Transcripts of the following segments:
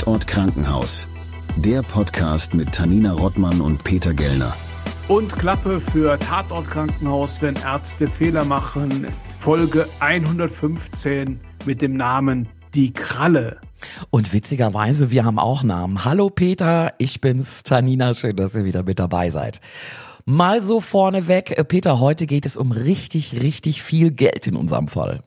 Tatort Krankenhaus. Der Podcast mit Tanina Rottmann und Peter Gellner. Und Klappe für Tatort Krankenhaus, wenn Ärzte Fehler machen. Folge 115 mit dem Namen Die Kralle. Und witzigerweise, wir haben auch Namen. Hallo Peter, ich bin's, Tanina. Schön, dass ihr wieder mit dabei seid. Mal so vorneweg, Peter, heute geht es um richtig viel Geld in unserem Fall.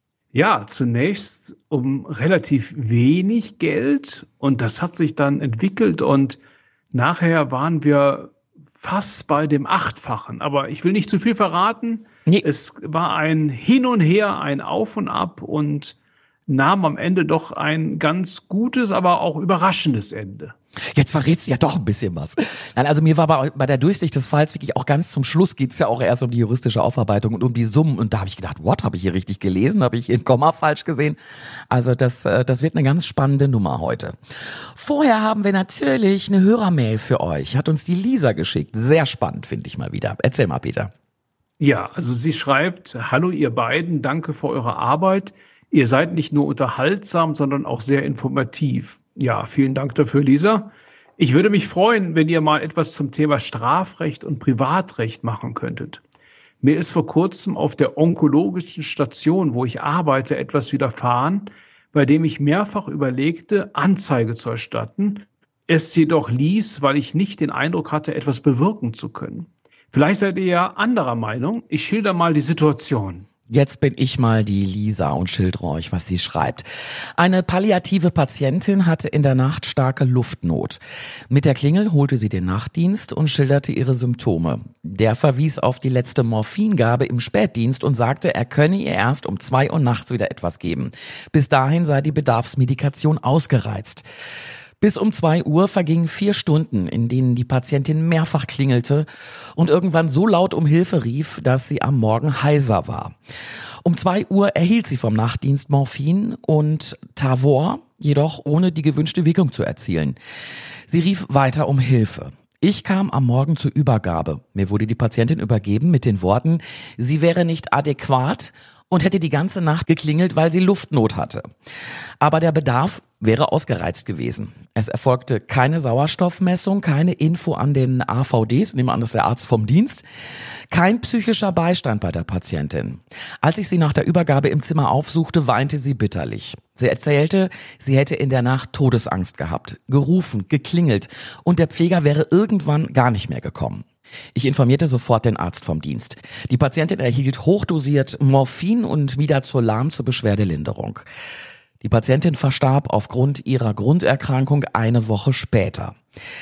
Ja, zunächst um relativ wenig Geld und das hat sich dann entwickelt und nachher waren wir fast bei dem Achtfachen. Aber ich will nicht zu viel verraten. Nee. Es war ein Hin und Her, ein Auf und Ab und nahm am Ende doch ein ganz gutes, aber auch überraschendes Ende. Jetzt verrätst du ja doch ein bisschen was. Nein, also mir war bei der Durchsicht des Falls wirklich auch ganz zum Schluss geht's ja auch erst um die juristische Aufarbeitung und um die Summen. Und da habe ich gedacht, habe ich hier richtig gelesen? Habe ich hier ein Komma falsch gesehen? Also das wird eine ganz spannende Nummer heute. Vorher haben wir natürlich eine Hörermail für euch. Hat uns die Lisa geschickt. Sehr spannend, finde ich mal wieder. Erzähl mal, Peter. Ja, also sie schreibt, hallo ihr beiden, danke für eure Arbeit. Ihr seid nicht nur unterhaltsam, sondern auch sehr informativ. Ja, vielen Dank dafür, Lisa. Ich würde mich freuen, wenn ihr mal etwas zum Thema Strafrecht und Privatrecht machen könntet. Mir ist vor kurzem auf der onkologischen Station, wo ich arbeite, etwas widerfahren, bei dem ich mehrfach überlegte, Anzeige zu erstatten, es jedoch ließ, weil ich nicht den Eindruck hatte, etwas bewirken zu können. Vielleicht seid ihr ja anderer Meinung. Ich schilder mal die Situation. Jetzt bin ich mal die Lisa und schildere euch, was sie schreibt. Eine palliative Patientin hatte in der Nacht starke Luftnot. Mit der Klingel holte sie den Nachtdienst und schilderte ihre Symptome. Der verwies auf die letzte Morphingabe im Spätdienst und sagte, er könne ihr erst um 2 Uhr nachts wieder etwas geben. Bis dahin sei die Bedarfsmedikation ausgereizt. Bis um 2 Uhr vergingen 4 Stunden, in denen die Patientin mehrfach klingelte und irgendwann so laut um Hilfe rief, dass sie am Morgen heiser war. Um 2 Uhr erhielt sie vom Nachtdienst Morphin und Tavor, jedoch ohne die gewünschte Wirkung zu erzielen. Sie rief weiter um Hilfe. Ich kam am Morgen zur Übergabe. Mir wurde die Patientin übergeben mit den Worten, sie wäre nicht adäquat und hätte die ganze Nacht geklingelt, weil sie Luftnot hatte. Aber der Bedarf wäre ausgereizt gewesen. Es erfolgte keine Sauerstoffmessung, keine Info an den AVDs, nehmen wir an, das ist der Arzt vom Dienst, kein psychischer Beistand bei der Patientin. Als ich sie nach der Übergabe im Zimmer aufsuchte, weinte sie bitterlich. Sie erzählte, sie hätte in der Nacht Todesangst gehabt, gerufen, geklingelt und der Pfleger wäre irgendwann gar nicht mehr gekommen. Ich informierte sofort den Arzt vom Dienst. Die Patientin erhielt hochdosiert Morphin und Midazolam zur Beschwerdelinderung. Die Patientin verstarb aufgrund ihrer Grunderkrankung eine Woche später.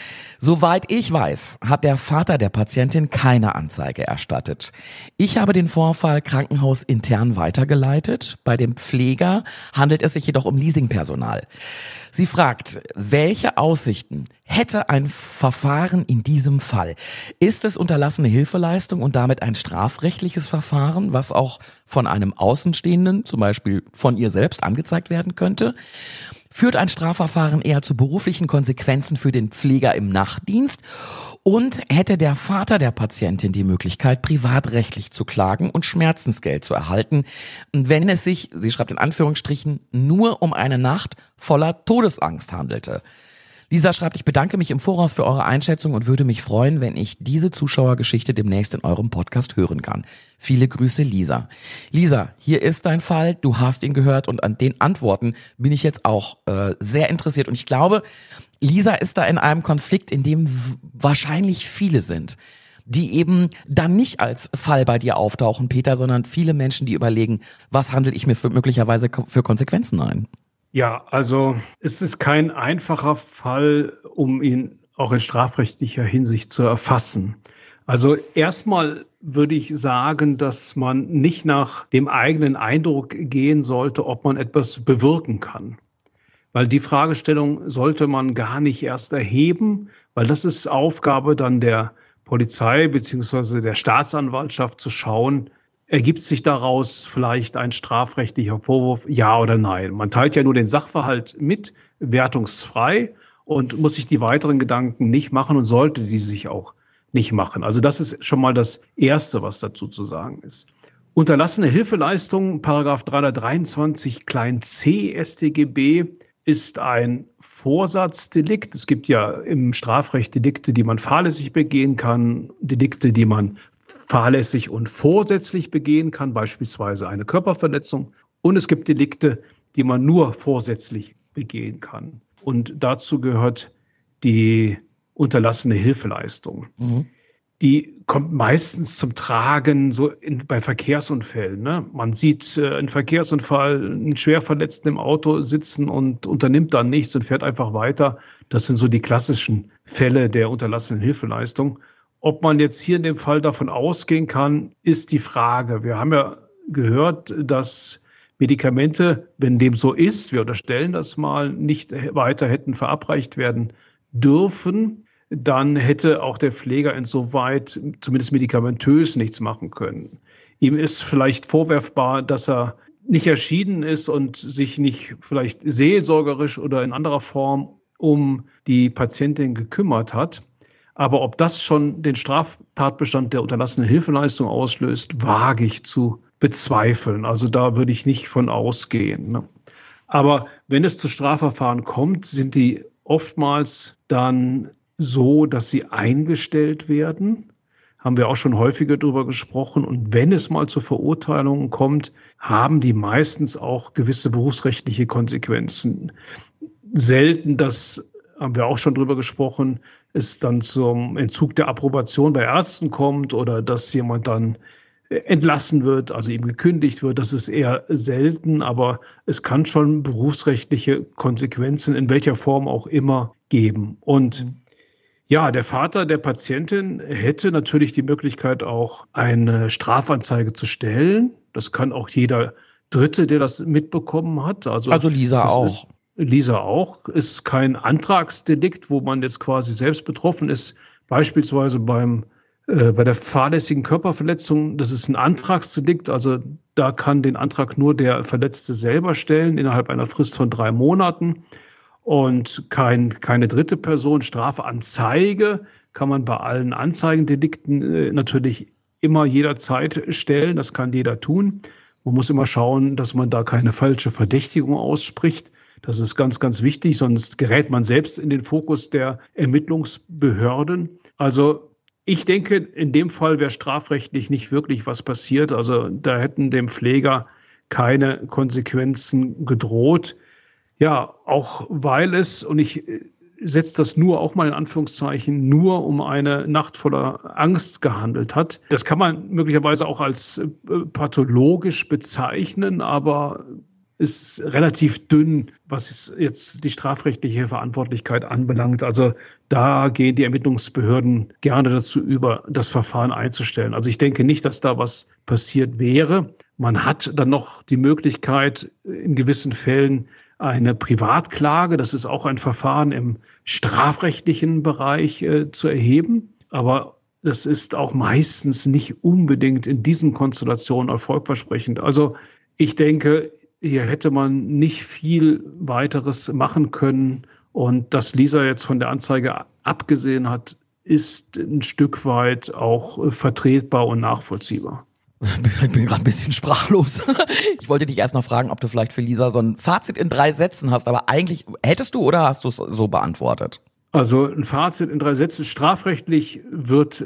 Soweit ich weiß, hat der Vater der Patientin keine Anzeige erstattet. Ich habe den Vorfall krankenhausintern weitergeleitet. Bei dem Pfleger handelt es sich jedoch um Leasingpersonal. Sie fragt, welche Aussichten hätte ein Verfahren in diesem Fall? Ist es unterlassene Hilfeleistung und damit ein strafrechtliches Verfahren, was auch von einem Außenstehenden, zum Beispiel von ihr selbst, angezeigt werden könnte? Führt ein Strafverfahren eher zu beruflichen Konsequenzen für den Pfleger im Nachtdienst? Und hätte der Vater der Patientin die Möglichkeit, privatrechtlich zu klagen und Schmerzensgeld zu erhalten, wenn es sich, sie schreibt in Anführungsstrichen, nur um eine Nacht voller Todesangst handelte? Lisa schreibt, ich bedanke mich im Voraus für eure Einschätzung und würde mich freuen, wenn ich diese Zuschauergeschichte demnächst in eurem Podcast hören kann. Viele Grüße, Lisa. Lisa, hier ist dein Fall, du hast ihn gehört und an den Antworten bin ich jetzt auch sehr interessiert. Und ich glaube, Lisa ist da in einem Konflikt, in dem wahrscheinlich viele sind, die eben dann nicht als Fall bei dir auftauchen, Peter, sondern viele Menschen, die überlegen, was handle ich mir möglicherweise für Konsequenzen ein? Ja, also es ist kein einfacher Fall, um ihn auch in strafrechtlicher Hinsicht zu erfassen. Also erstmal würde ich sagen, dass man nicht nach dem eigenen Eindruck gehen sollte, ob man etwas bewirken kann. Weil die Fragestellung sollte man gar nicht erst erheben, weil das ist Aufgabe dann der Polizei bzw. der Staatsanwaltschaft zu schauen, ergibt sich daraus vielleicht ein strafrechtlicher Vorwurf, ja oder nein? Man teilt ja nur den Sachverhalt mit, wertungsfrei und muss sich die weiteren Gedanken nicht machen und sollte die sich auch nicht machen. Also das ist schon mal das Erste, was dazu zu sagen ist. Unterlassene Hilfeleistung, Paragraph 323 klein c StGB, ist ein Vorsatzdelikt. Es gibt ja im Strafrecht Delikte, die man fahrlässig begehen kann, Delikte, die man fahrlässig und vorsätzlich begehen kann, beispielsweise eine Körperverletzung. Und es gibt Delikte, die man nur vorsätzlich begehen kann. Und dazu gehört die unterlassene Hilfeleistung. Mhm. Die kommt meistens zum Tragen bei Verkehrsunfällen. Ne? Man sieht einen Verkehrsunfall, einen Schwerverletzten im Auto sitzen und unternimmt dann nichts und fährt einfach weiter. Das sind so die klassischen Fälle der unterlassenen Hilfeleistung. Ob man jetzt hier in dem Fall davon ausgehen kann, ist die Frage. Wir haben ja gehört, dass Medikamente, wenn dem so ist, wir unterstellen das mal, nicht weiter hätten verabreicht werden dürfen, dann hätte auch der Pfleger insoweit zumindest medikamentös nichts machen können. Ihm ist vielleicht vorwerfbar, dass er nicht erschienen ist und sich nicht vielleicht seelsorgerisch oder in anderer Form um die Patientin gekümmert hat. Aber ob das schon den Straftatbestand der unterlassenen Hilfeleistung auslöst, wage ich zu bezweifeln. Also da würde ich nicht von ausgehen. Ne? Aber wenn es zu Strafverfahren kommt, sind die oftmals dann so, dass sie eingestellt werden. Haben wir auch schon häufiger darüber gesprochen. Und wenn es mal zu Verurteilungen kommt, haben die meistens auch gewisse berufsrechtliche Konsequenzen. Selten, das haben wir auch schon drüber gesprochen, es dann zum Entzug der Approbation bei Ärzten kommt oder dass jemand dann entlassen wird, also ihm gekündigt wird. Das ist eher selten, aber es kann schon berufsrechtliche Konsequenzen in welcher Form auch immer geben. Und ja, der Vater der Patientin hätte natürlich die Möglichkeit, auch eine Strafanzeige zu stellen. Das kann auch jeder Dritte, der das mitbekommen hat. Also Lisa auch. Lisa auch. Ist kein Antragsdelikt, wo man jetzt quasi selbst betroffen ist. Beispielsweise bei der fahrlässigen Körperverletzung, das ist ein Antragsdelikt. Also da kann den Antrag nur der Verletzte selber stellen innerhalb einer Frist von 3 Monaten. Und keine dritte Person. Strafanzeige kann man bei allen Anzeigendelikten natürlich immer jederzeit stellen. Das kann jeder tun. Man muss immer schauen, dass man da keine falsche Verdächtigung ausspricht. Das ist ganz, ganz wichtig, sonst gerät man selbst in den Fokus der Ermittlungsbehörden. Also ich denke, in dem Fall wäre strafrechtlich nicht wirklich was passiert. Also da hätten dem Pfleger keine Konsequenzen gedroht. Ja, auch weil es, und ich setze das nur auch mal in Anführungszeichen, nur um eine Nacht voller Angst gehandelt hat. Das kann man möglicherweise auch als pathologisch bezeichnen, aber ist relativ dünn, was jetzt die strafrechtliche Verantwortlichkeit anbelangt. Also da gehen die Ermittlungsbehörden gerne dazu über, das Verfahren einzustellen. Also ich denke nicht, dass da was passiert wäre. Man hat dann noch die Möglichkeit, in gewissen Fällen eine Privatklage, das ist auch ein Verfahren im strafrechtlichen Bereich zu erheben. Aber das ist auch meistens nicht unbedingt in diesen Konstellationen erfolgversprechend. Also ich denke, hier hätte man nicht viel weiteres machen können. Und dass Lisa jetzt von der Anzeige abgesehen hat, ist ein Stück weit auch vertretbar und nachvollziehbar. Ich bin gerade ein bisschen sprachlos. Ich wollte dich erst noch fragen, ob du vielleicht für Lisa so ein Fazit in 3 Sätzen hast, aber eigentlich hättest du oder hast du es so beantwortet? Also ein Fazit in 3 Sätzen. Strafrechtlich wird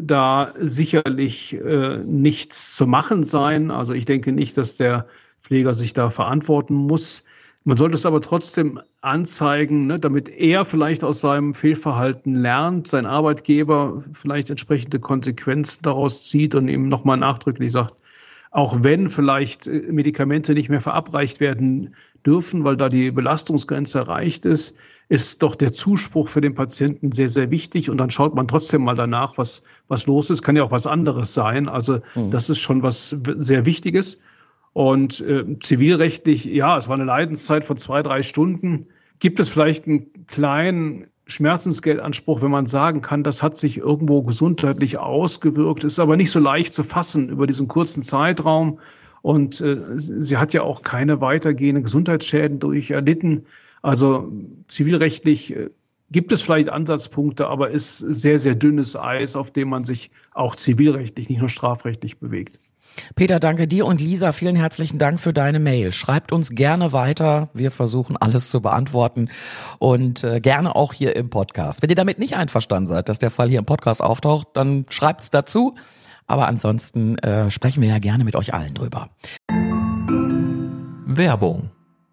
da sicherlich nichts zu machen sein. Also ich denke nicht, dass der Pfleger sich da verantworten muss. Man sollte es aber trotzdem anzeigen, ne, damit er vielleicht aus seinem Fehlverhalten lernt, sein Arbeitgeber vielleicht entsprechende Konsequenzen daraus zieht und ihm nochmal nachdrücklich sagt, auch wenn vielleicht Medikamente nicht mehr verabreicht werden dürfen, weil da die Belastungsgrenze erreicht ist, ist doch der Zuspruch für den Patienten sehr, sehr wichtig. Und dann schaut man trotzdem mal danach, was los ist. Kann ja auch was anderes sein. Also das ist schon was sehr Wichtiges. Und zivilrechtlich, ja, es war eine Leidenszeit von 2-3 Stunden. Gibt es vielleicht einen kleinen Schmerzensgeldanspruch, wenn man sagen kann, das hat sich irgendwo gesundheitlich ausgewirkt, ist aber nicht so leicht zu fassen über diesen kurzen Zeitraum. Und sie hat ja auch keine weitergehenden Gesundheitsschäden durch erlitten. Also zivilrechtlich gibt es vielleicht Ansatzpunkte, aber ist sehr, sehr dünnes Eis, auf dem man sich auch zivilrechtlich, nicht nur strafrechtlich bewegt. Peter, danke dir und Lisa, vielen herzlichen Dank für deine Mail. Schreibt uns gerne weiter, wir versuchen alles zu beantworten und gerne auch hier im Podcast. Wenn ihr damit nicht einverstanden seid, dass der Fall hier im Podcast auftaucht, dann schreibt's dazu. Aber ansonsten sprechen wir ja gerne mit euch allen drüber. Werbung.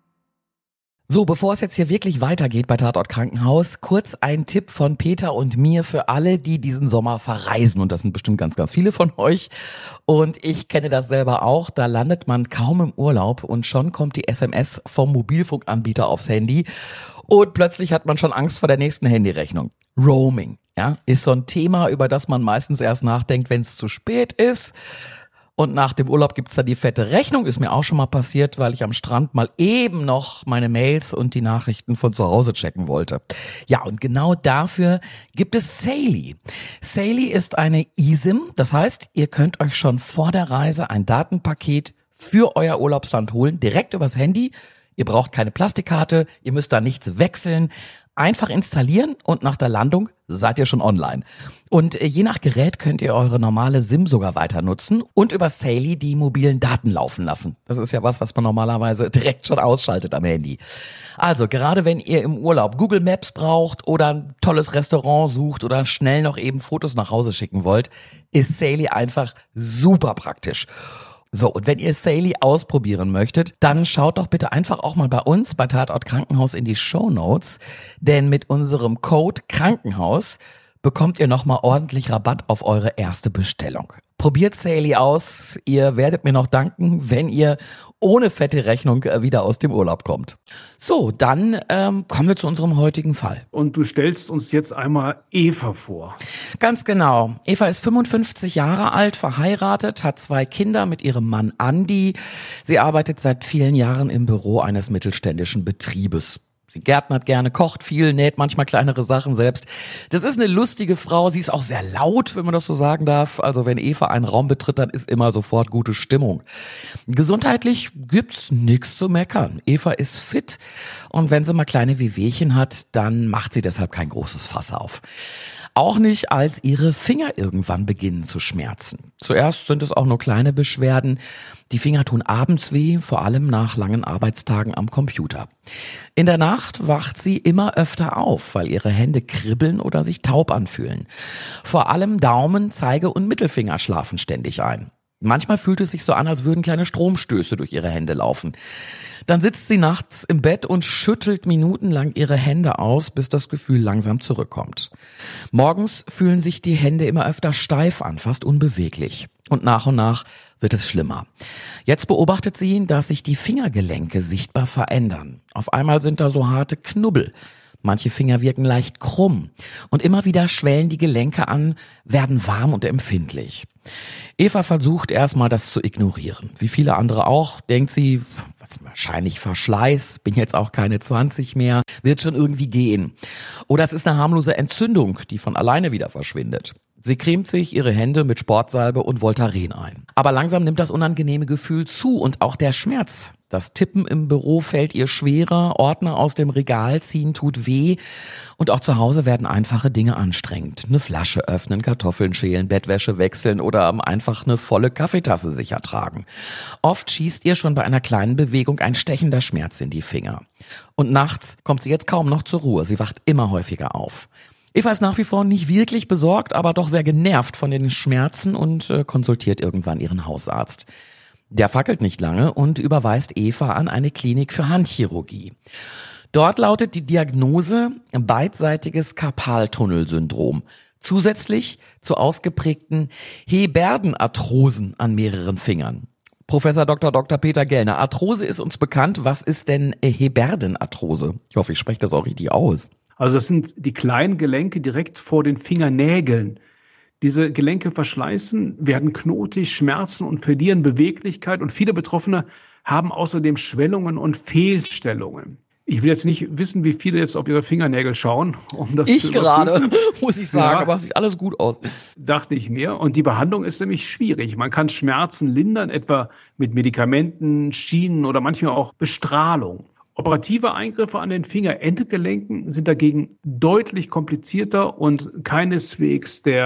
So, bevor es jetzt hier wirklich weitergeht bei Tatort Krankenhaus, kurz ein Tipp von Peter und mir für alle, die diesen Sommer verreisen. Und das sind bestimmt ganz, ganz viele von euch. Und ich kenne das selber auch. Da landet man kaum im Urlaub und schon kommt die SMS vom Mobilfunkanbieter aufs Handy. Und plötzlich hat man schon Angst vor der nächsten Handyrechnung. Roaming, ja, ist so ein Thema, über das man meistens erst nachdenkt, wenn es zu spät ist. Und nach dem Urlaub gibt's da die fette Rechnung. Ist mir auch schon mal passiert, weil ich am Strand mal eben noch meine Mails und die Nachrichten von zu Hause checken wollte. Ja, und genau dafür gibt es Saily. Saily ist eine eSIM. Das heißt, ihr könnt euch schon vor der Reise ein Datenpaket für euer Urlaubsland holen, direkt übers Handy. Ihr braucht keine Plastikkarte, ihr müsst da nichts wechseln. Einfach installieren und nach der Landung seid ihr schon online. Und je nach Gerät könnt ihr eure normale SIM sogar weiter nutzen und über Saily die mobilen Daten laufen lassen. Das ist ja was man normalerweise direkt schon ausschaltet am Handy. Also gerade wenn ihr im Urlaub Google Maps braucht oder ein tolles Restaurant sucht oder schnell noch eben Fotos nach Hause schicken wollt, ist Saily einfach super praktisch. So, und wenn ihr Saily ausprobieren möchtet, dann schaut doch bitte einfach auch mal bei uns bei Tatort Krankenhaus in die Shownotes, denn mit unserem Code Krankenhaus bekommt ihr nochmal ordentlich Rabatt auf eure erste Bestellung. Probiert Saily aus, ihr werdet mir noch danken, wenn ihr ohne fette Rechnung wieder aus dem Urlaub kommt. So, dann kommen wir zu unserem heutigen Fall. Und du stellst uns jetzt einmal Eva vor. Ganz genau. Eva ist 55 Jahre alt, verheiratet, hat 2 Kinder mit ihrem Mann Andi. Sie arbeitet seit vielen Jahren im Büro eines mittelständischen Betriebes. Sie gärtnert gerne, kocht viel, näht manchmal kleinere Sachen selbst. Das ist eine lustige Frau. Sie ist auch sehr laut, wenn man das so sagen darf. Also wenn Eva einen Raum betritt, dann ist immer sofort gute Stimmung. Gesundheitlich gibt's nichts zu meckern. Eva ist fit und wenn sie mal kleine Wehwehchen hat, dann macht sie deshalb kein großes Fass auf. Auch nicht, als ihre Finger irgendwann beginnen zu schmerzen. Zuerst sind es auch nur kleine Beschwerden. Die Finger tun abends weh, vor allem nach langen Arbeitstagen am Computer. In der Nacht wacht sie immer öfter auf, weil ihre Hände kribbeln oder sich taub anfühlen. Vor allem Daumen, Zeige und Mittelfinger schlafen ständig ein. Manchmal fühlt es sich so an, als würden kleine Stromstöße durch ihre Hände laufen. Dann sitzt sie nachts im Bett und schüttelt minutenlang ihre Hände aus, bis das Gefühl langsam zurückkommt. Morgens fühlen sich die Hände immer öfter steif an, fast unbeweglich. Und nach wird es schlimmer. Jetzt beobachtet sie, dass sich die Fingergelenke sichtbar verändern. Auf einmal sind da so harte Knubbel. Manche Finger wirken leicht krumm und immer wieder schwellen die Gelenke an, werden warm und empfindlich. Eva versucht erstmal das zu ignorieren. Wie viele andere auch, denkt sie, wahrscheinlich Verschleiß, bin jetzt auch keine 20 mehr, wird schon irgendwie gehen. Oder es ist eine harmlose Entzündung, die von alleine wieder verschwindet. Sie cremt sich ihre Hände mit Sportsalbe und Voltaren ein. Aber langsam nimmt das unangenehme Gefühl zu und auch der Schmerz. Das Tippen im Büro fällt ihr schwerer, Ordner aus dem Regal ziehen tut weh und auch zu Hause werden einfache Dinge anstrengend. Eine Flasche öffnen, Kartoffeln schälen, Bettwäsche wechseln oder einfach eine volle Kaffeetasse sicher tragen. Oft schießt ihr schon bei einer kleinen Bewegung ein stechender Schmerz in die Finger. Und nachts kommt sie jetzt kaum noch zur Ruhe, sie wacht immer häufiger auf. Eva ist nach wie vor nicht wirklich besorgt, aber doch sehr genervt von den Schmerzen und konsultiert irgendwann ihren Hausarzt. Der fackelt nicht lange und überweist Eva an eine Klinik für Handchirurgie. Dort lautet die Diagnose beidseitiges Karpaltunnelsyndrom. Zusätzlich zu ausgeprägten Heberdenarthrosen an mehreren Fingern. Professor Dr. Peter Gellner, Arthrose ist uns bekannt. Was ist denn Heberdenarthrose? Ich hoffe, ich spreche das auch richtig aus. Also das sind die kleinen Gelenke direkt vor den Fingernägeln. Diese Gelenke verschleißen, werden knotig, schmerzen und verlieren Beweglichkeit. Und viele Betroffene haben außerdem Schwellungen und Fehlstellungen. Ich will jetzt nicht wissen, wie viele jetzt auf ihre Fingernägel schauen. Ich gerade, muss ich sagen, aber es sieht alles gut aus. Dachte ich mir. Und die Behandlung ist nämlich schwierig. Man kann Schmerzen lindern, etwa mit Medikamenten, Schienen oder manchmal auch Bestrahlung. Operative Eingriffe an den Fingerendgelenken sind dagegen deutlich komplizierter und keineswegs der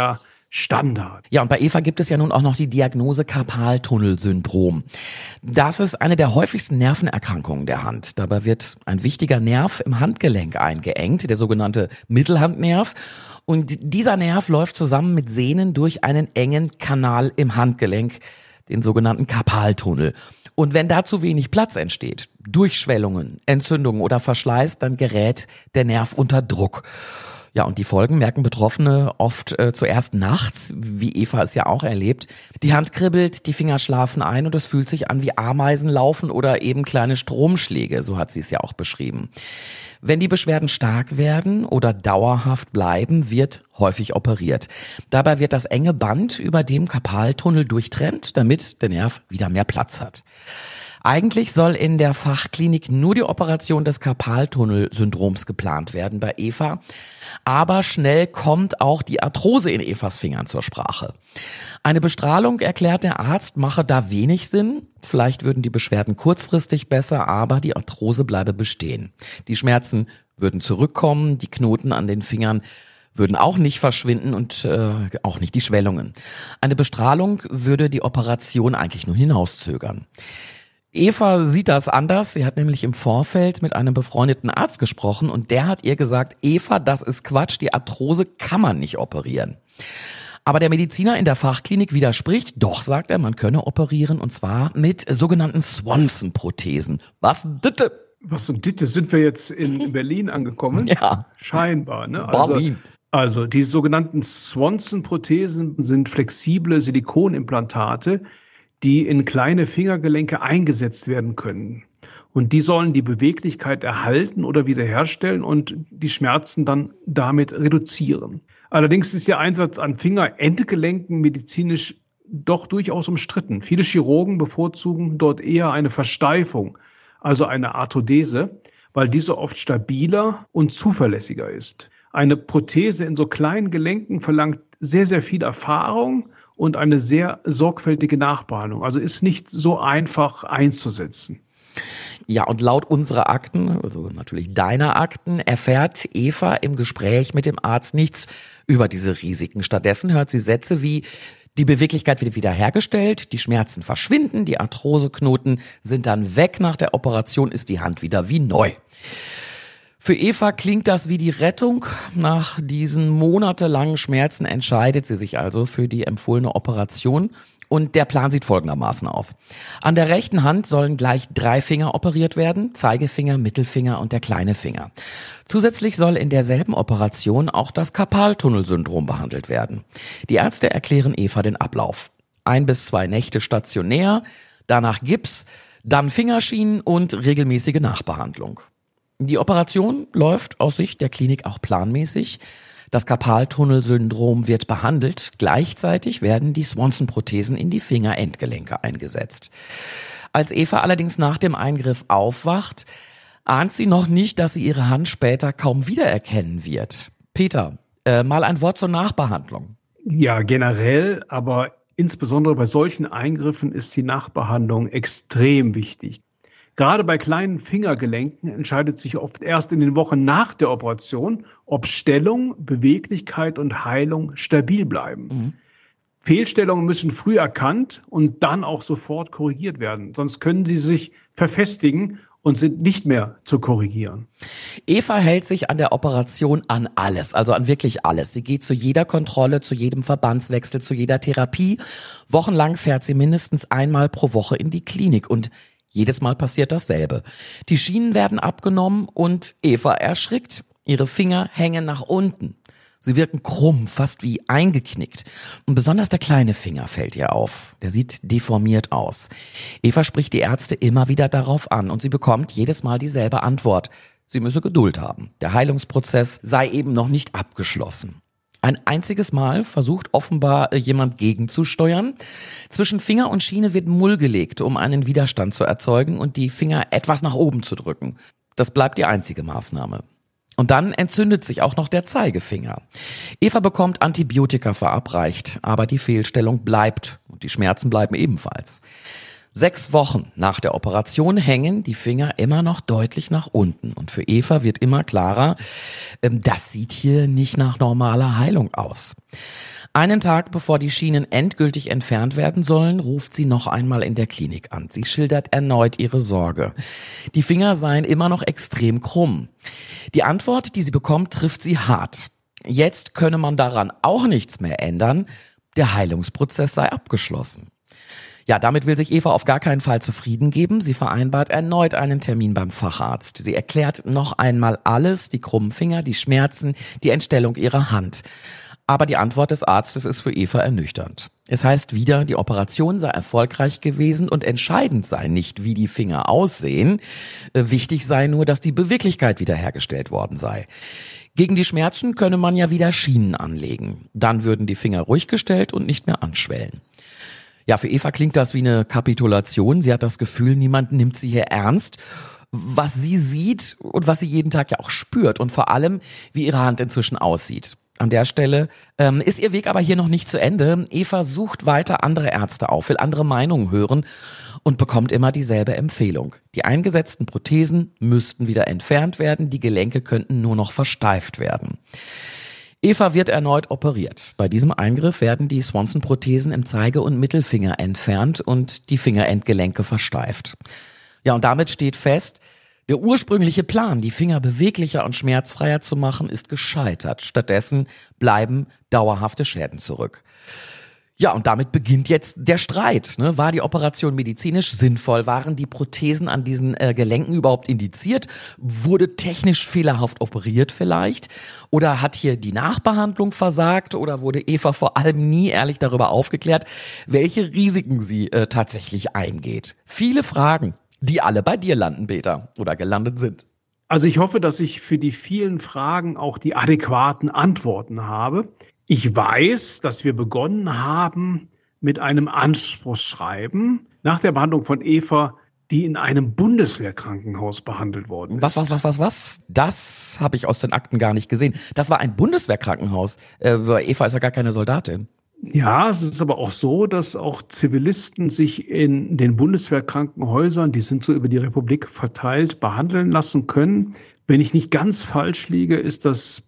Standard. Ja, und bei Eva gibt es ja nun auch noch die Diagnose Karpaltunnelsyndrom. Das ist eine der häufigsten Nervenerkrankungen der Hand. Dabei wird ein wichtiger Nerv im Handgelenk eingeengt, der sogenannte Mittelhandnerv. Und dieser Nerv läuft zusammen mit Sehnen durch einen engen Kanal im Handgelenk, den sogenannten Karpaltunnel. Und wenn da zu wenig Platz entsteht, Durchschwellungen, Entzündungen oder Verschleiß, dann gerät der Nerv unter Druck. Ja, und die Folgen merken Betroffene oft zuerst nachts, wie Eva es ja auch erlebt. Die Hand kribbelt, die Finger schlafen ein und es fühlt sich an wie Ameisen laufen oder eben kleine Stromschläge, so hat sie es ja auch beschrieben. Wenn die Beschwerden stark werden oder dauerhaft bleiben, wird häufig operiert. Dabei wird das enge Band über dem Karpaltunnel durchtrennt, damit der Nerv wieder mehr Platz hat. Eigentlich soll in der Fachklinik nur die Operation des Karpaltunnelsyndroms geplant werden bei Eva. Aber schnell kommt auch die Arthrose in Evas Fingern zur Sprache. Eine Bestrahlung, erklärt der Arzt, mache da wenig Sinn. Vielleicht würden die Beschwerden kurzfristig besser, aber die Arthrose bleibe bestehen. Die Schmerzen würden zurückkommen, die Knoten an den Fingern würden auch nicht verschwinden und auch nicht die Schwellungen. Eine Bestrahlung würde die Operation eigentlich nur hinauszögern. Eva sieht das anders. Sie hat nämlich im Vorfeld mit einem befreundeten Arzt gesprochen und der hat ihr gesagt, Eva, das ist Quatsch, die Arthrose kann man nicht operieren. Aber der Mediziner in der Fachklinik widerspricht. Doch, sagt er, man könne operieren und zwar mit sogenannten Swanson-Prothesen. Was ditte? Was und ditte? Sind wir jetzt in Berlin angekommen? Ja. Scheinbar, ne? Berlin. Also die sogenannten Swanson-Prothesen sind flexible Silikonimplantate, die in kleine Fingergelenke eingesetzt werden können. Und die sollen die Beweglichkeit erhalten oder wiederherstellen und die Schmerzen dann damit reduzieren. Allerdings ist der Einsatz an Fingerendgelenken medizinisch doch durchaus umstritten. Viele Chirurgen bevorzugen dort eher eine Versteifung, also eine Arthrodese, weil diese oft stabiler und zuverlässiger ist. Eine Prothese in so kleinen Gelenken verlangt sehr, sehr viel Erfahrung und eine sehr sorgfältige Nachbehandlung. Also ist nicht so einfach einzusetzen. Ja, und laut unserer Akten, also natürlich deiner Akten, erfährt Eva im Gespräch mit dem Arzt nichts über diese Risiken. Stattdessen hört sie Sätze wie: Die Beweglichkeit wird wiederhergestellt, die Schmerzen verschwinden, die Arthroseknoten sind dann weg, nach der Operation ist die Hand wieder wie neu. Für Eva klingt das wie die Rettung. Nach diesen monatelangen Schmerzen entscheidet sie sich also für die empfohlene Operation. Und der Plan sieht folgendermaßen aus. An der rechten Hand sollen gleich 3 Finger operiert werden, Zeigefinger, Mittelfinger und der kleine Finger. Zusätzlich soll in derselben Operation auch das Karpaltunnelsyndrom behandelt werden. Die Ärzte erklären Eva den Ablauf. 1 bis 2 Nächte stationär, danach Gips, dann Fingerschienen und regelmäßige Nachbehandlung. Die Operation läuft aus Sicht der Klinik auch planmäßig. Das Karpaltunnelsyndrom wird behandelt. Gleichzeitig werden die Swanson-Prothesen in die Fingerendgelenke eingesetzt. Als Eva allerdings nach dem Eingriff aufwacht, ahnt sie noch nicht, dass sie ihre Hand später kaum wiedererkennen wird. Peter, mal ein Wort zur Nachbehandlung. Ja, generell, aber insbesondere bei solchen Eingriffen ist die Nachbehandlung extrem wichtig. Gerade bei kleinen Fingergelenken entscheidet sich oft erst in den Wochen nach der Operation, ob Stellung, Beweglichkeit und Heilung stabil bleiben. Mhm. Fehlstellungen müssen früh erkannt und dann auch sofort korrigiert werden. Sonst können sie sich verfestigen und sind nicht mehr zu korrigieren. Eva hält sich an der Operation an alles, also an wirklich alles. Sie geht zu jeder Kontrolle, zu jedem Verbandswechsel, zu jeder Therapie. Wochenlang fährt sie mindestens einmal pro Woche in die Klinik und jedes Mal passiert dasselbe. Die Schienen werden abgenommen und Eva erschrickt. Ihre Finger hängen nach unten. Sie wirken krumm, fast wie eingeknickt. Und besonders der kleine Finger fällt ihr auf. Der sieht deformiert aus. Eva spricht die Ärzte immer wieder darauf an und sie bekommt jedes Mal dieselbe Antwort. Sie müsse Geduld haben. Der Heilungsprozess sei eben noch nicht abgeschlossen. Ein einziges Mal versucht offenbar jemand gegenzusteuern. Zwischen Finger und Schiene wird Mull gelegt, um einen Widerstand zu erzeugen und die Finger etwas nach oben zu drücken. Das bleibt die einzige Maßnahme. Und dann entzündet sich auch noch der Zeigefinger. Eva bekommt Antibiotika verabreicht, aber die Fehlstellung bleibt und die Schmerzen bleiben ebenfalls. 6 Wochen nach der Operation hängen die Finger immer noch deutlich nach unten. Und für Eva wird immer klarer, das sieht hier nicht nach normaler Heilung aus. Einen Tag bevor die Schienen endgültig entfernt werden sollen, ruft sie noch einmal in der Klinik an. Sie schildert erneut ihre Sorge. Die Finger seien immer noch extrem krumm. Die Antwort, die sie bekommt, trifft sie hart. Jetzt könne man daran auch nichts mehr ändern. Der Heilungsprozess sei abgeschlossen. Ja, damit will sich Eva auf gar keinen Fall zufrieden geben. Sie vereinbart erneut einen Termin beim Facharzt. Sie erklärt noch einmal alles, die krummen Finger, die Schmerzen, die Entstellung ihrer Hand. Aber die Antwort des Arztes ist für Eva ernüchternd. Es heißt wieder, die Operation sei erfolgreich gewesen und entscheidend sei nicht, wie die Finger aussehen. Wichtig sei nur, dass die Beweglichkeit wiederhergestellt worden sei. Gegen die Schmerzen könne man ja wieder Schienen anlegen. Dann würden die Finger ruhig gestellt und nicht mehr anschwellen. Ja, für Eva klingt das wie eine Kapitulation. Sie hat das Gefühl, niemand nimmt sie hier ernst. Was sie sieht und was sie jeden Tag ja auch spürt und vor allem, wie ihre Hand inzwischen aussieht. An der Stelle ist ihr Weg aber hier noch nicht zu Ende. Eva sucht weiter andere Ärzte auf, will andere Meinungen hören und bekommt immer dieselbe Empfehlung. Die eingesetzten Prothesen müssten wieder entfernt werden, die Gelenke könnten nur noch versteift werden. Eva wird erneut operiert. Bei diesem Eingriff werden die Swanson-Prothesen im Zeige- und Mittelfinger entfernt und die Fingerendgelenke versteift. Ja, und damit steht fest, der ursprüngliche Plan, die Finger beweglicher und schmerzfreier zu machen, ist gescheitert. Stattdessen bleiben dauerhafte Schäden zurück. Ja, und damit beginnt jetzt der Streit. War die Operation medizinisch sinnvoll? Waren die Prothesen an diesen Gelenken überhaupt indiziert? Wurde technisch fehlerhaft operiert vielleicht? Oder hat hier die Nachbehandlung versagt? Oder wurde Eva vor allem nie ehrlich darüber aufgeklärt, welche Risiken sie tatsächlich eingeht? Viele Fragen, die alle bei dir landen, Peter, oder gelandet sind. Also ich hoffe, dass ich für die vielen Fragen auch die adäquaten Antworten habe. Ich weiß, dass wir begonnen haben mit einem Anspruchsschreiben nach der Behandlung von Eva, die in einem Bundeswehrkrankenhaus behandelt worden ist. Was? Das habe ich aus den Akten gar nicht gesehen. Das war ein Bundeswehrkrankenhaus. Eva ist ja gar keine Soldatin. Ja, es ist aber auch so, dass auch Zivilisten sich in den Bundeswehrkrankenhäusern, die sind so über die Republik verteilt, behandeln lassen können. Wenn ich nicht ganz falsch liege, ist das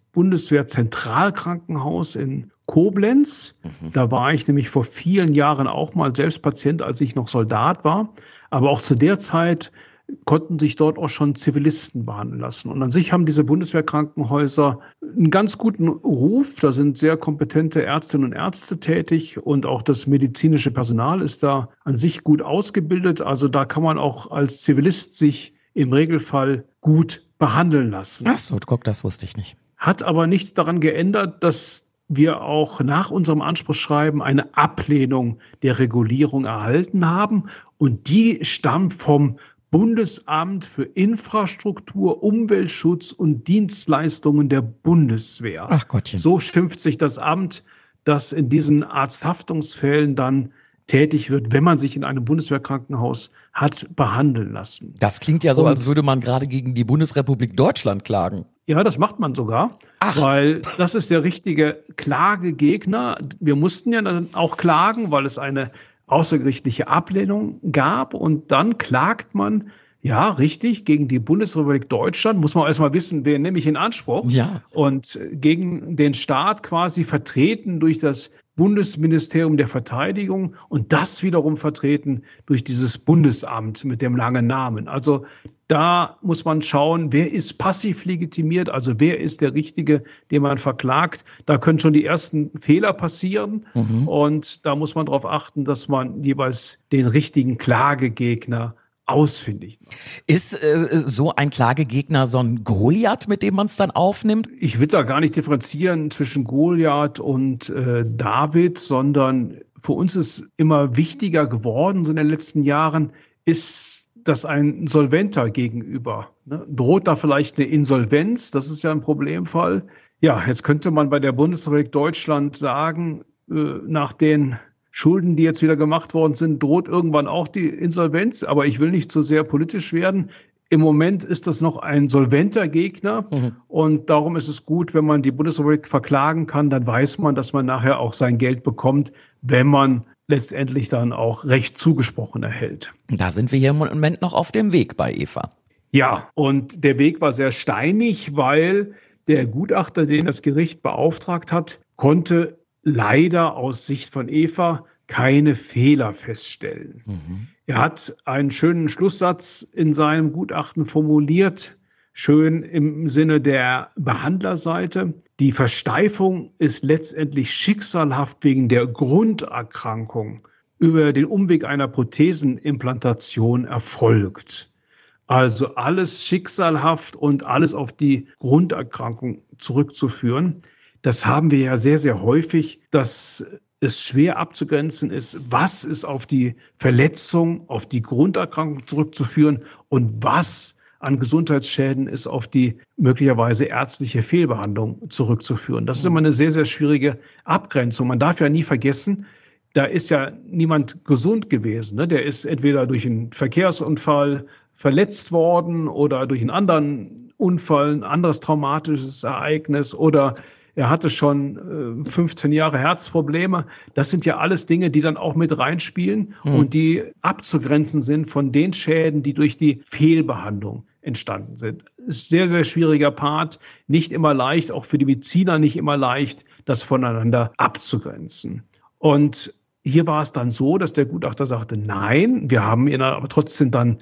Bundeswehr-Zentralkrankenhaus in Koblenz. Da war ich nämlich vor vielen Jahren auch mal selbst Patient, als ich noch Soldat war. Aber auch zu der Zeit konnten sich dort auch schon Zivilisten behandeln lassen. Und an sich haben diese Bundeswehrkrankenhäuser einen ganz guten Ruf. Da sind sehr kompetente Ärztinnen und Ärzte tätig und auch das medizinische Personal ist da an sich gut ausgebildet. Also da kann man auch als Zivilist sich im Regelfall gut behandeln lassen. Ach so, guck, das wusste ich nicht. Hat aber nichts daran geändert, dass wir auch nach unserem Anspruchsschreiben eine Ablehnung der Regulierung erhalten haben. Und die stammt vom Bundesamt für Infrastruktur, Umweltschutz und Dienstleistungen der Bundeswehr. Ach Gottchen. So schimpft sich das Amt, das in diesen Arzthaftungsfällen dann tätig wird, wenn man sich in einem Bundeswehrkrankenhaus hat behandeln lassen. Das klingt ja so, als würde man gerade gegen die Bundesrepublik Deutschland klagen. Ja, das macht man sogar, weil das ist der richtige Klagegegner. Wir mussten ja dann auch klagen, weil es eine außergerichtliche Ablehnung gab und dann klagt man, ja, richtig, gegen die Bundesrepublik Deutschland, muss man erstmal wissen, wer nehme ich in Anspruch. Ja. Und gegen den Staat quasi vertreten durch das Bundesministerium der Verteidigung und das wiederum vertreten durch dieses Bundesamt mit dem langen Namen. Also da muss man schauen, wer ist passiv legitimiert, also wer ist der Richtige, den man verklagt. Da können schon die ersten Fehler passieren und da muss man darauf achten, dass man jeweils den richtigen Klagegegner ausfindig macht. Ist so ein Klagegegner so ein Goliath, mit dem man es dann aufnimmt? Ich will da gar nicht differenzieren zwischen Goliath und David, sondern für uns ist immer wichtiger geworden, so in den letzten Jahren, ist das ein Solventer gegenüber. Droht da vielleicht eine Insolvenz? Das ist ja ein Problemfall. Ja, jetzt könnte man bei der Bundesrepublik Deutschland sagen, nach den Schulden, die jetzt wieder gemacht worden sind, droht irgendwann auch die Insolvenz. Aber ich will nicht zu sehr politisch werden. Im Moment ist das noch ein solventer Gegner. Und darum ist es gut, wenn man die Bundesrepublik verklagen kann, dann weiß man, dass man nachher auch sein Geld bekommt, wenn man letztendlich dann auch Recht zugesprochen erhält. Da sind wir hier im Moment noch auf dem Weg bei Eva. Ja, und der Weg war sehr steinig, weil der Gutachter, den das Gericht beauftragt hat, konnte leider aus Sicht von Eva keine Fehler feststellen. Er hat einen schönen Schlusssatz in seinem Gutachten formuliert, schön im Sinne der Behandlerseite. Die Versteifung ist letztendlich schicksalhaft wegen der Grunderkrankung über den Umweg einer Prothesenimplantation erfolgt. Also alles schicksalhaft und alles auf die Grunderkrankung zurückzuführen. Das haben wir ja sehr, sehr häufig, dass es schwer abzugrenzen ist, was ist auf die Verletzung, auf die Grunderkrankung zurückzuführen und was an Gesundheitsschäden ist auf die möglicherweise ärztliche Fehlbehandlung zurückzuführen. Das ist immer eine sehr, sehr schwierige Abgrenzung. Man darf ja nie vergessen, da ist ja niemand gesund gewesen, ne? Der ist entweder durch einen Verkehrsunfall verletzt worden oder durch einen anderen Unfall, ein anderes traumatisches Ereignis oder er hatte schon 15 Jahre Herzprobleme. Das sind ja alles Dinge, die dann auch mit reinspielen und die abzugrenzen sind von den Schäden, die durch die Fehlbehandlung entstanden sind. Ist sehr, sehr schwieriger Part, nicht immer leicht, auch für die Mediziner nicht immer leicht, das voneinander abzugrenzen. Und hier war es dann so, dass der Gutachter sagte, nein, wir haben ihn aber trotzdem dann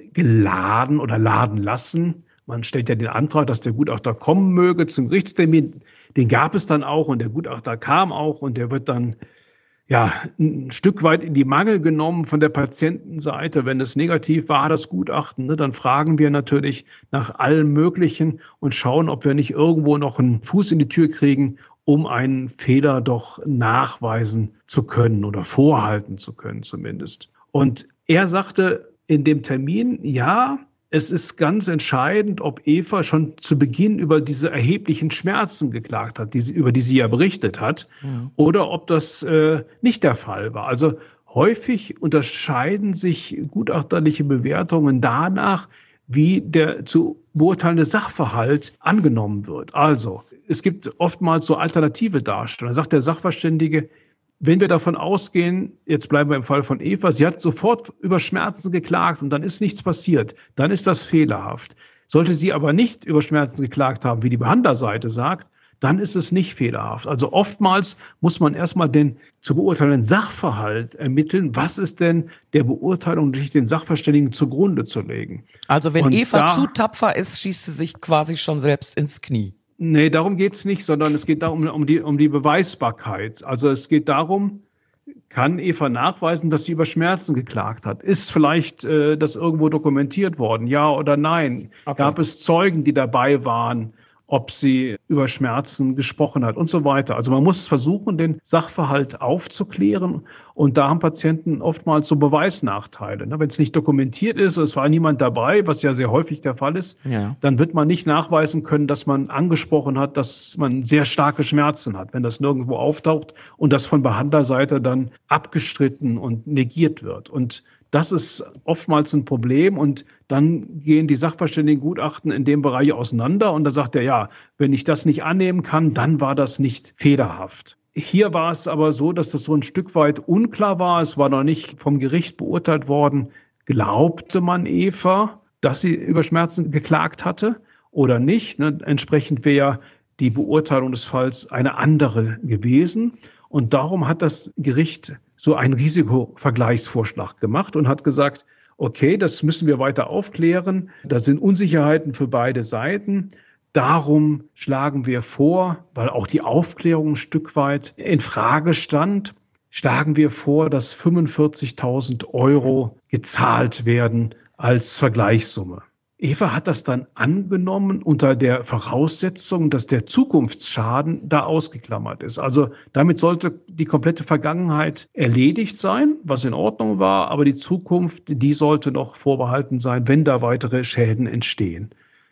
geladen oder laden lassen. Man stellt ja den Antrag, dass der Gutachter kommen möge zum Gerichtstermin. Den gab es dann auch und der Gutachter kam auch und der wird dann ja ein Stück weit in die Mangel genommen von der Patientenseite. Wenn es negativ war, das Gutachten, ne, dann fragen wir natürlich nach allem Möglichen und schauen, ob wir nicht irgendwo noch einen Fuß in die Tür kriegen, um einen Fehler doch nachweisen zu können oder vorhalten zu können zumindest. Und er sagte in dem Termin, ja, es ist ganz entscheidend, ob Eva schon zu Beginn über diese erheblichen Schmerzen geklagt hat, über die sie ja berichtet hat, oder ob das nicht der Fall war. Also häufig unterscheiden sich gutachterliche Bewertungen danach, wie der zu beurteilende Sachverhalt angenommen wird. Also es gibt oftmals so alternative Darstellungen. Da sagt der Sachverständige, wenn wir davon ausgehen, jetzt bleiben wir im Fall von Eva, sie hat sofort über Schmerzen geklagt und dann ist nichts passiert, dann ist das fehlerhaft. Sollte sie aber nicht über Schmerzen geklagt haben, wie die Behandlerseite sagt, dann ist es nicht fehlerhaft. Also oftmals muss man erstmal den zu beurteilenden Sachverhalt ermitteln, was ist denn der Beurteilung durch den Sachverständigen zugrunde zu legen. Also wenn Eva zu tapfer ist, schießt sie sich quasi schon selbst ins Knie. Nee, darum geht's nicht, sondern es geht darum, um die Beweisbarkeit. Also es geht darum, kann Eva nachweisen, dass sie über Schmerzen geklagt hat? Ist vielleicht das irgendwo dokumentiert worden? Ja oder nein? Okay. Gab es Zeugen, die dabei waren, ob sie über Schmerzen gesprochen hat und so weiter. Also man muss versuchen, den Sachverhalt aufzuklären. Und da haben Patienten oftmals so Beweisnachteile. Wenn es nicht dokumentiert ist, es war niemand dabei, was ja sehr häufig der Fall ist, dann wird man nicht nachweisen können, dass man angesprochen hat, dass man sehr starke Schmerzen hat, wenn das nirgendwo auftaucht und das von Behandlerseite dann abgestritten und negiert wird. Und das ist oftmals ein Problem und dann gehen die Sachverständigengutachten in dem Bereich auseinander und da sagt er, ja, wenn ich das nicht annehmen kann, dann war das nicht fehlerhaft. Hier war es aber so, dass das so ein Stück weit unklar war. Es war noch nicht vom Gericht beurteilt worden. Glaubte man Eva, dass sie über Schmerzen geklagt hatte oder nicht? Entsprechend wäre die Beurteilung des Falls eine andere gewesen. Und darum hat das Gericht so einen Risikovergleichsvorschlag gemacht und hat gesagt, okay, das müssen wir weiter aufklären. Da sind Unsicherheiten für beide Seiten. Darum schlagen wir vor, weil auch die Aufklärung ein Stück weit in Frage stand, schlagen wir vor, dass 45.000 € gezahlt werden als Vergleichssumme. Eva hat das dann angenommen unter der Voraussetzung, dass der Zukunftsschaden da ausgeklammert ist. Also damit sollte die komplette Vergangenheit erledigt sein, was in Ordnung war, aber die Zukunft, die sollte noch vorbehalten sein, wenn da weitere Schäden entstehen.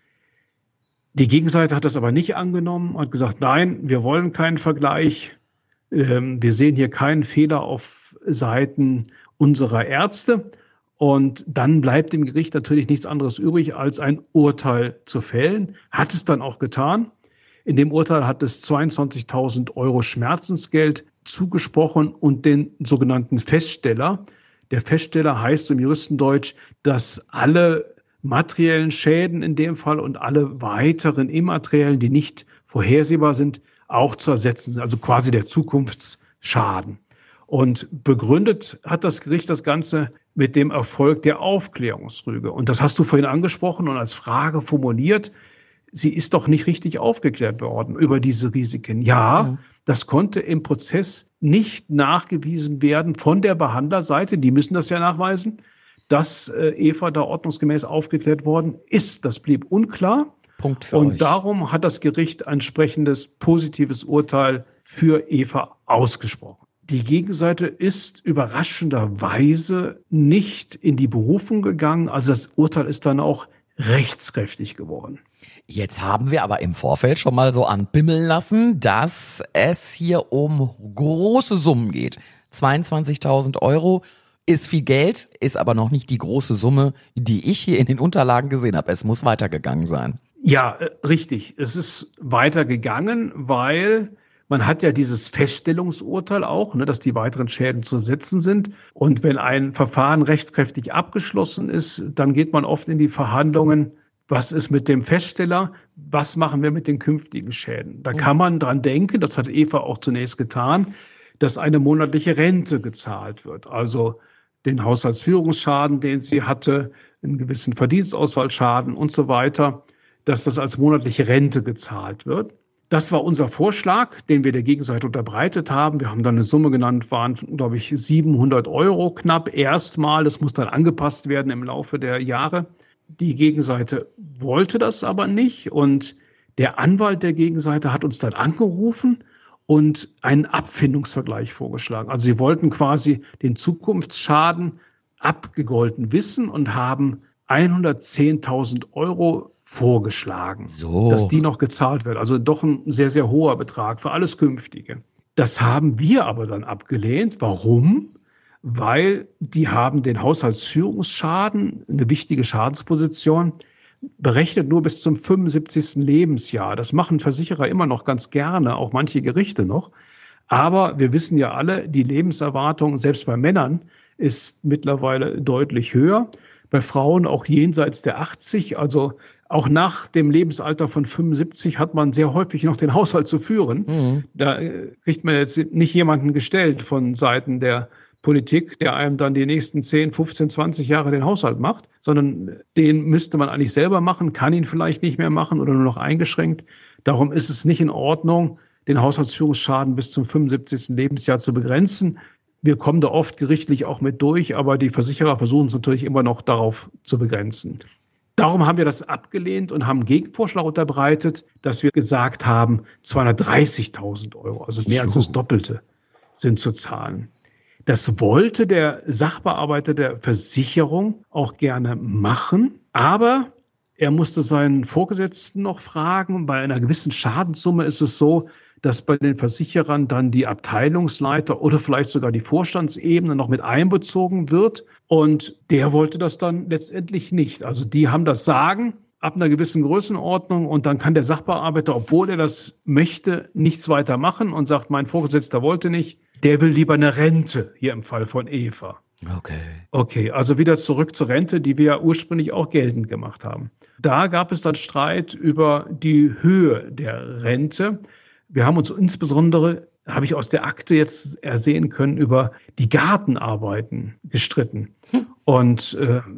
Die Gegenseite hat das aber nicht angenommen, hat gesagt, nein, wir wollen keinen Vergleich. Wir sehen hier keinen Fehler auf Seiten unserer Ärzte. Und dann bleibt dem Gericht natürlich nichts anderes übrig, als ein Urteil zu fällen. Hat es dann auch getan. In dem Urteil hat es 22.000 € Schmerzensgeld zugesprochen und den sogenannten Feststeller. Der Feststeller heißt im Juristendeutsch, dass alle materiellen Schäden in dem Fall und alle weiteren immateriellen, die nicht vorhersehbar sind, auch zu ersetzen sind, also quasi der Zukunftsschaden. Und begründet hat das Gericht das Ganze mit dem Erfolg der Aufklärungsrüge. Und das hast du vorhin angesprochen und als Frage formuliert, sie ist doch nicht richtig aufgeklärt worden über diese Risiken. Ja, das konnte im Prozess nicht nachgewiesen werden von der Behandlerseite, die müssen das ja nachweisen, dass Eva da ordnungsgemäß aufgeklärt worden ist. Das blieb unklar. Punkt für und euch. Darum hat das Gericht ein entsprechendes positives Urteil für Eva ausgesprochen. Die Gegenseite ist überraschenderweise nicht in die Berufung gegangen. Also das Urteil ist dann auch rechtskräftig geworden. Jetzt haben wir aber im Vorfeld schon mal so anbimmeln lassen, dass es hier um große Summen geht. 22.000 € ist viel Geld, ist aber noch nicht die große Summe, die ich hier in den Unterlagen gesehen habe. Es muss weitergegangen sein. Ja, richtig. Es ist weitergegangen, weil man hat ja dieses Feststellungsurteil auch, dass die weiteren Schäden zu setzen sind. Und wenn ein Verfahren rechtskräftig abgeschlossen ist, dann geht man oft in die Verhandlungen, was ist mit dem Feststeller, was machen wir mit den künftigen Schäden. Da kann man dran denken, das hat Eva auch zunächst getan, dass eine monatliche Rente gezahlt wird. Also den Haushaltsführungsschaden, den sie hatte, einen gewissen Verdienstausfallschaden und so weiter, dass das als monatliche Rente gezahlt wird. Das war unser Vorschlag, den wir der Gegenseite unterbreitet haben. Wir haben dann eine Summe genannt, waren, glaube ich, 700 € knapp erstmal. Das muss dann angepasst werden im Laufe der Jahre. Die Gegenseite wollte das aber nicht. Und der Anwalt der Gegenseite hat uns dann angerufen und einen Abfindungsvergleich vorgeschlagen. Also sie wollten quasi den Zukunftsschaden abgegolten wissen und haben 110.000 € vorgeschlagen, dass die noch gezahlt werden. Also doch ein sehr, sehr hoher Betrag für alles Künftige. Das haben wir aber dann abgelehnt. Warum? Weil die haben den Haushaltsführungsschaden, eine wichtige Schadensposition, berechnet nur bis zum 75. Lebensjahr. Das machen Versicherer immer noch ganz gerne, auch manche Gerichte noch. Aber wir wissen ja alle, die Lebenserwartung, selbst bei Männern, ist mittlerweile deutlich höher. Bei Frauen auch jenseits der 80, also auch nach dem Lebensalter von 75 hat man sehr häufig noch den Haushalt zu führen. Da kriegt man jetzt nicht jemanden gestellt von Seiten der Politik, der einem dann die nächsten 10, 15, 20 Jahre den Haushalt macht, sondern den müsste man eigentlich selber machen, kann ihn vielleicht nicht mehr machen oder nur noch eingeschränkt. Darum ist es nicht in Ordnung, den Haushaltsführungsschaden bis zum 75. Lebensjahr zu begrenzen. Wir kommen da oft gerichtlich auch mit durch, aber die Versicherer versuchen es natürlich immer noch darauf zu begrenzen. Darum haben wir das abgelehnt und haben einen Gegenvorschlag unterbreitet, dass wir gesagt haben, 230.000 €, also mehr als das Doppelte, sind zu zahlen. Das wollte der Sachbearbeiter der Versicherung auch gerne machen, aber er musste seinen Vorgesetzten noch fragen. Bei einer gewissen Schadenssumme ist es so, dass bei den Versicherern dann die Abteilungsleiter oder vielleicht sogar die Vorstandsebene noch mit einbezogen wird. Und der wollte das dann letztendlich nicht. Also die haben das Sagen ab einer gewissen Größenordnung und dann kann der Sachbearbeiter, obwohl er das möchte, nichts weiter machen und sagt, mein Vorgesetzter wollte nicht. Der will lieber eine Rente, hier im Fall von Eva. Okay, also wieder zurück zur Rente, die wir ja ursprünglich auch geltend gemacht haben. Da gab es dann Streit über die Höhe der Rente. Wir haben uns insbesondere, habe ich aus der Akte jetzt ersehen können, über die Gartenarbeiten gestritten. Und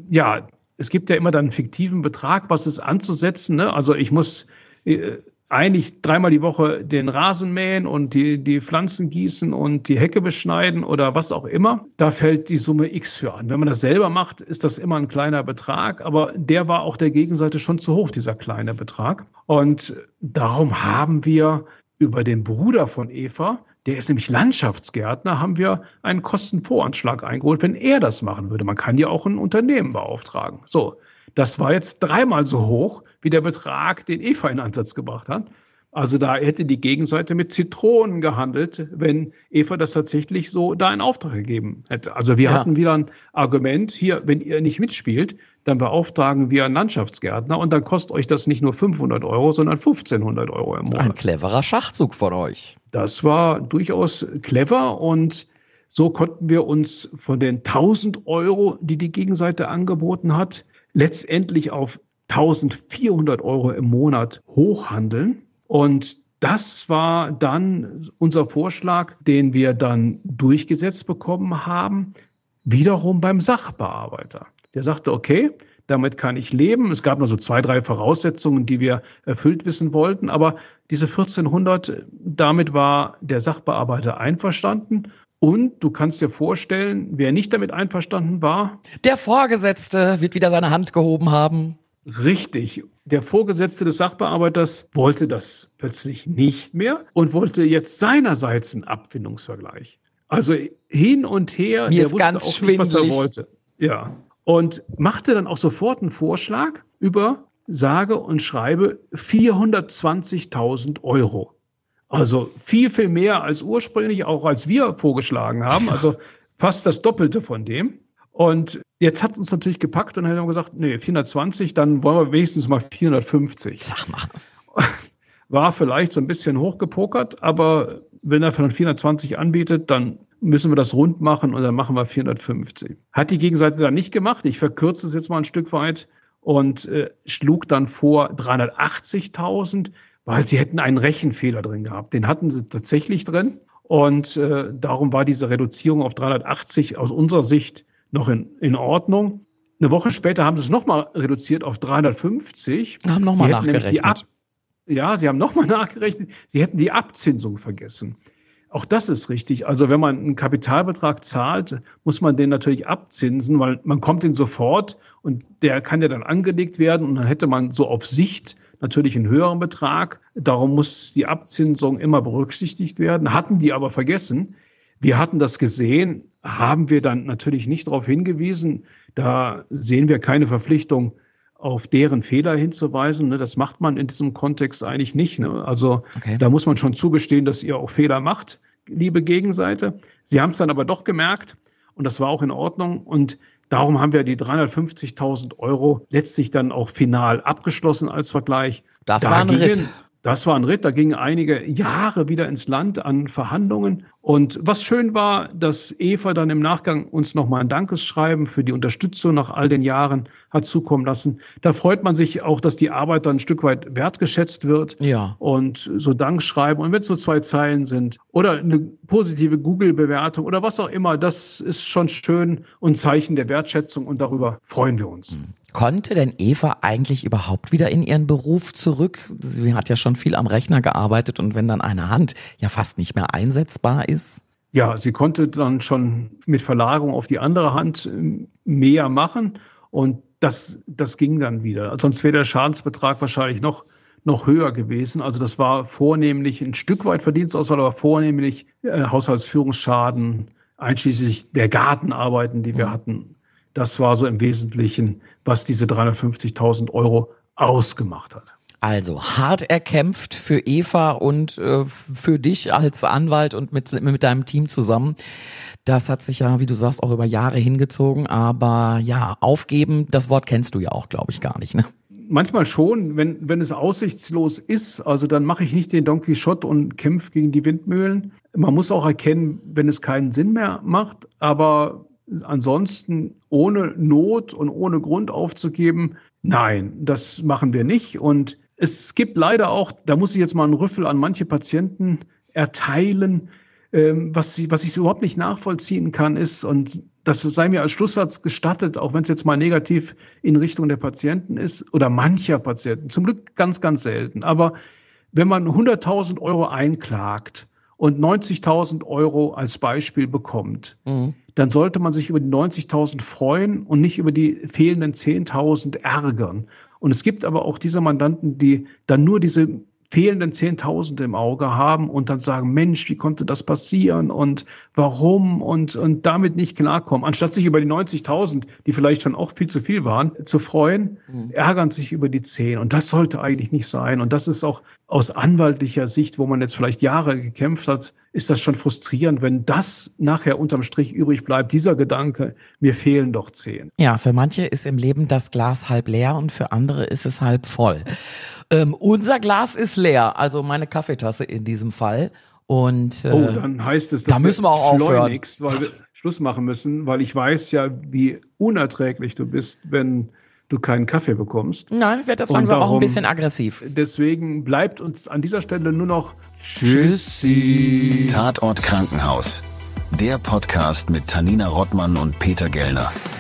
es gibt ja immer dann einen fiktiven Betrag, was ist anzusetzen. Ne? Also ich muss eigentlich 3-mal die Woche den Rasen mähen und die Pflanzen gießen und die Hecke beschneiden oder was auch immer. Da fällt die Summe X für an. Wenn man das selber macht, ist das immer ein kleiner Betrag. Aber der war auch der Gegenseite schon zu hoch, dieser kleine Betrag. Und darum haben wir über den Bruder von Eva, der ist nämlich Landschaftsgärtner, haben wir einen Kostenvoranschlag eingeholt, wenn er das machen würde. Man kann ja auch ein Unternehmen beauftragen. So, das war jetzt 3-mal so hoch wie der Betrag, den Eva in Ansatz gebracht hat. Also da hätte die Gegenseite mit Zitronen gehandelt, wenn Eva das tatsächlich so da in Auftrag gegeben hätte. Also wir hatten wieder ein Argument, hier, wenn ihr nicht mitspielt, dann beauftragen wir einen Landschaftsgärtner und dann kostet euch das nicht nur 500 €, sondern 1.500 € im Monat. Ein cleverer Schachzug von euch. Das war durchaus clever und so konnten wir uns von den 1.000 Euro, die die Gegenseite angeboten hat, letztendlich auf 1.400 Euro im Monat hochhandeln. Und das war dann unser Vorschlag, den wir dann durchgesetzt bekommen haben, wiederum beim Sachbearbeiter. Der sagte, okay, damit kann ich leben. Es gab noch so 2, 3 Voraussetzungen, die wir erfüllt wissen wollten. Aber diese 1.400, damit war der Sachbearbeiter einverstanden. Und du kannst dir vorstellen, wer nicht damit einverstanden war? Der Vorgesetzte wird wieder seine Hand gehoben haben. Richtig. Der Vorgesetzte des Sachbearbeiters wollte das plötzlich nicht mehr und wollte jetzt seinerseits einen Abfindungsvergleich. Also hin und her, Mir der ist wusste ganz auch nicht, was er schwindelig. wollte. Ja. Und machte dann auch sofort einen Vorschlag über sage und schreibe 420.000 Euro. Also viel, viel mehr als ursprünglich, auch als wir vorgeschlagen haben. Also fast das Doppelte von dem. Und jetzt hat uns natürlich gepackt und dann haben wir gesagt, nee, 420, dann wollen wir wenigstens mal 450. Sag mal. War vielleicht so ein bisschen hochgepokert, aber wenn er von 420 anbietet, dann müssen wir das rund machen und dann machen wir 450. Hat die Gegenseite dann nicht gemacht. Ich verkürze es jetzt mal ein Stück weit und schlug dann vor 380.000, weil sie hätten einen Rechenfehler drin gehabt. Den hatten sie tatsächlich drin und darum war diese Reduzierung auf 380 aus unserer Sicht noch in Ordnung. Eine Woche später haben sie es nochmal reduziert auf 350. Haben nochmal nachgerechnet. Sie haben nochmal nachgerechnet. Sie hätten die Abzinsung vergessen. Auch das ist richtig. Also wenn man einen Kapitalbetrag zahlt, muss man den natürlich abzinsen, weil man kommt den sofort und der kann ja dann angelegt werden und dann hätte man so auf Sicht natürlich einen höheren Betrag. Darum muss die Abzinsung immer berücksichtigt werden. Hatten die aber vergessen. Wir hatten das gesehen, haben wir dann natürlich nicht darauf hingewiesen. Da sehen wir keine Verpflichtung, auf deren Fehler hinzuweisen. Das macht man in diesem Kontext eigentlich nicht. Also Da muss man schon zugestehen, dass ihr auch Fehler macht, liebe Gegenseite. Sie haben es dann aber doch gemerkt und das war auch in Ordnung. Und darum haben wir die 350.000 Euro letztlich dann auch final abgeschlossen als Vergleich. Das war ein Ritt. Das war ein Ritt, da gingen einige Jahre wieder ins Land an Verhandlungen. Und was schön war, dass Eva dann im Nachgang uns nochmal ein Dankesschreiben für die Unterstützung nach all den Jahren hat zukommen lassen. Da freut man sich auch, dass die Arbeit dann ein Stück weit wertgeschätzt wird. Ja. Und so Dankschreiben. Und wenn es so 2 Zeilen sind oder eine positive Google-Bewertung oder was auch immer, das ist schon schön und Zeichen der Wertschätzung und darüber freuen wir uns. Konnte denn Eva eigentlich überhaupt wieder in ihren Beruf zurück? Sie hat ja schon viel am Rechner gearbeitet und wenn dann eine Hand ja fast nicht mehr einsetzbar ist? Ja, sie konnte dann schon mit Verlagerung auf die andere Hand mehr machen und das ging dann wieder. Sonst wäre der Schadensbetrag wahrscheinlich noch höher gewesen. Also das war vornehmlich ein Stück weit Verdienstausfall, aber vornehmlich Haushaltsführungsschaden, einschließlich der Gartenarbeiten, die wir hatten. Das war so im Wesentlichen, was diese 350.000 Euro ausgemacht hat. Also hart erkämpft für Eva und für dich als Anwalt und mit deinem Team zusammen. Das hat sich ja, wie du sagst, auch über Jahre hingezogen. Aber ja, aufgeben, das Wort kennst du ja auch, glaube ich, gar nicht, ne? Manchmal schon, wenn es aussichtslos ist, also dann mache ich nicht den Don Quixote und kämpfe gegen die Windmühlen. Man muss auch erkennen, wenn es keinen Sinn mehr macht, aber ansonsten ohne Not und ohne Grund aufzugeben, nein, das machen wir nicht. Und es gibt leider auch, da muss ich jetzt mal einen Rüffel an manche Patienten erteilen, was ich überhaupt nicht nachvollziehen kann, ist, und das sei mir als Schlusssatz gestattet, auch wenn es jetzt mal negativ in Richtung der Patienten ist oder mancher Patienten, zum Glück ganz, ganz selten. Aber wenn man 100.000 Euro einklagt und 90.000 Euro als Beispiel bekommt, dann sollte man sich über die 90.000 freuen und nicht über die fehlenden 10.000 ärgern. Und es gibt aber auch diese Mandanten, die dann nur diese fehlenden 10.000 im Auge haben und dann sagen, Mensch, wie konnte das passieren und warum und damit nicht klarkommen. Anstatt sich über die 90.000, die vielleicht schon auch viel zu viel waren, zu freuen, ärgern sich über die 10. Und das sollte eigentlich nicht sein. Und das ist auch aus anwaltlicher Sicht, wo man jetzt vielleicht Jahre gekämpft hat, ist das schon frustrierend, wenn das nachher unterm Strich übrig bleibt, dieser Gedanke, mir fehlen doch 10. Ja, für manche ist im Leben das Glas halb leer und für andere ist es halb voll. Unser Glas ist leer, also meine Kaffeetasse in diesem Fall. Und dann heißt es, dass da müssen wir auch aufhören, weil wir Schluss machen müssen, weil ich weiß ja, wie unerträglich du bist, wenn du keinen Kaffee bekommst. Nein, ich werde das langsam auch ein bisschen aggressiv. Deswegen bleibt uns an dieser Stelle nur noch Tschüssi. Tatort Krankenhaus. Der Podcast mit Tanina Rottmann und Peter Gellner.